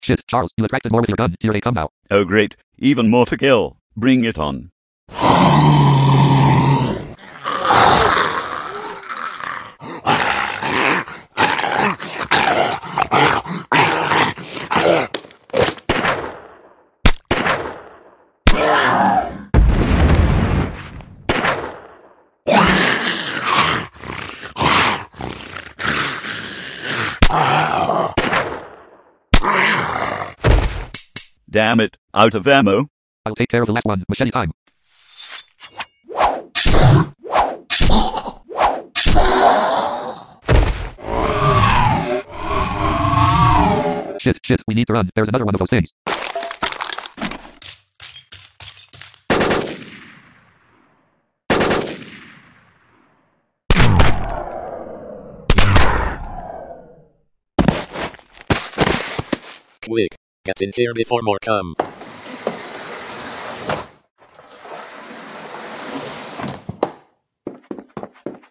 Shit, Charles, you attracted more with your gun. Here they come now. Oh great, even more to kill. Bring it on. Damn it, out of ammo. I'll take care of the last one. Machete time. Shit, we need to run. There's another one of those things. Quick, get in here before more come.